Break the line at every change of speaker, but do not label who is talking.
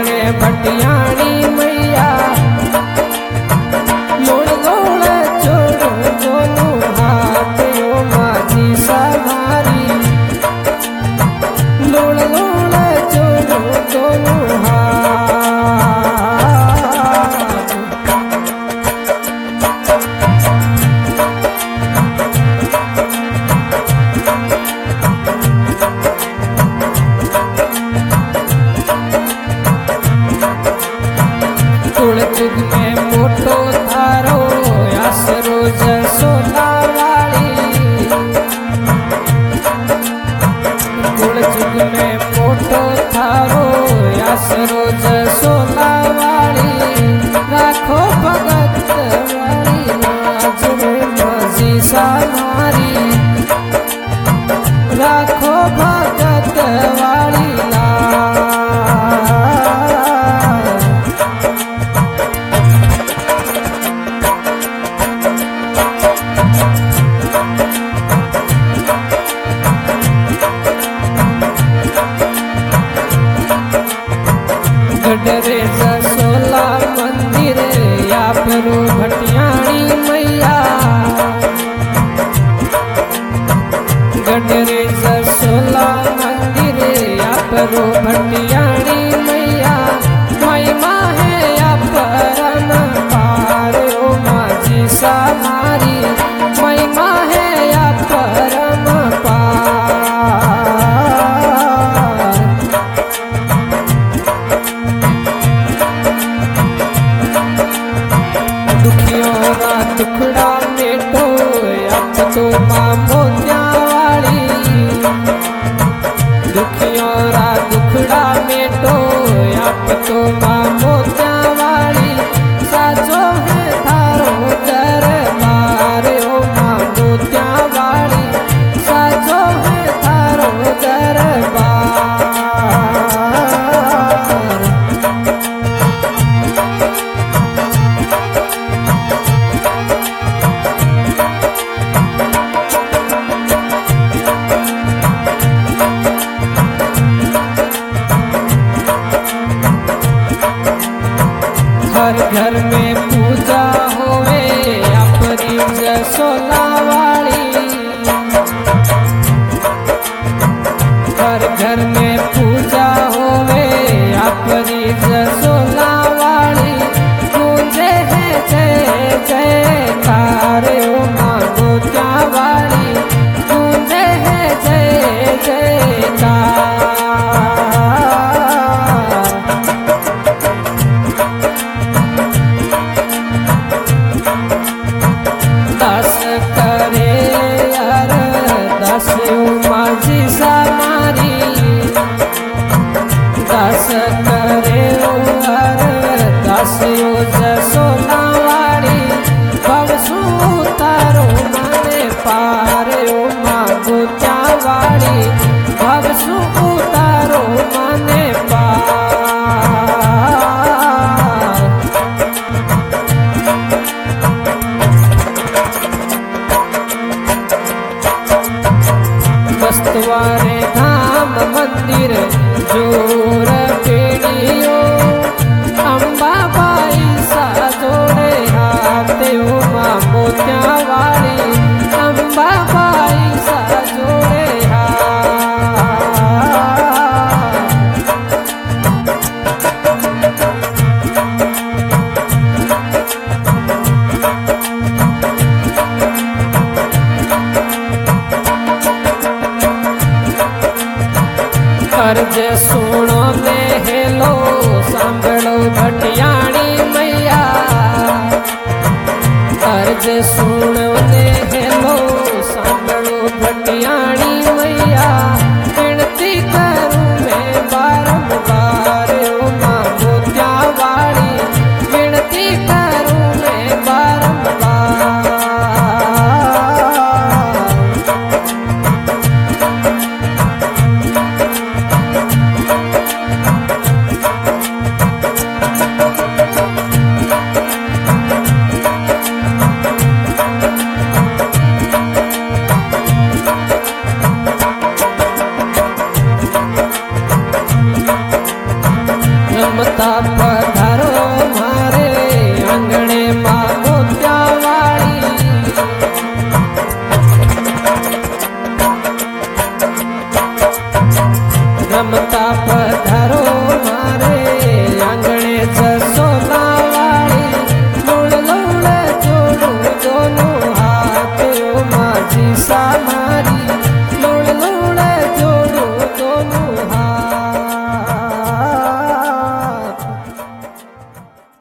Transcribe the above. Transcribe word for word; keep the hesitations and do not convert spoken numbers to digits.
गढ़े भटियाणी मैया लोड़ गोड़ जोड़ो दोनों हाथ ओ माझी सवारी लोड़ गोड़ जोड़ो दोनों हाथ कुलचुग में मोटो थारो आसरो जसोला वाली कुलचुग में मोटो थारो आसरो जसोला वाली राखो भगत वाली नाज रे माझी सवारी राखो भगत वाली गढ़े जसोला मंदिर या परो भटियाणी मैया गढ़े जसोला मंदिर या परो भटियाणी मैया महिमा है या परम पार ओ माझी सवारी महिमा है या परम पार दुखड़ा मेटो अब तो माँ मोतिया वाली दुखियों रा दुखड़ा मेटो अब तो माँ मोतिया वाली साचो है थारो दरबार ओ माँ मोतिया वाली साचो है थारो दरबार हर घर में पूजा होवे अपनी जसोला वाली हर घर में पूजा होवे अपनी जसोला वाली गूंजे है जय जयकार ओ माँ गोत्या वाली गूंजे है जय जयकार दास करे यार दास माझी समारी दास करे यार दास जसोला वाली भवसु तारो माने पार ओ माँ गोत्या वाली भवसु तारो माने पार बस्तवारे धाम मंदिर जोर पेड़ियो अम्बा बाई सा जोड़े हाथ ओ माँ मोतिया वाली अम्बा बाई सा जोड़े हाथ अर्ज सुनो ने हेलो सांभळो भटियाणी मैया अर्ज सुनो ने हेलो सांभळो भटियाणी मैया विनती करूं मैं बारंबार ओ माँ गोत्या वाली विनती करूं मैं बारंबार રમતા પધારો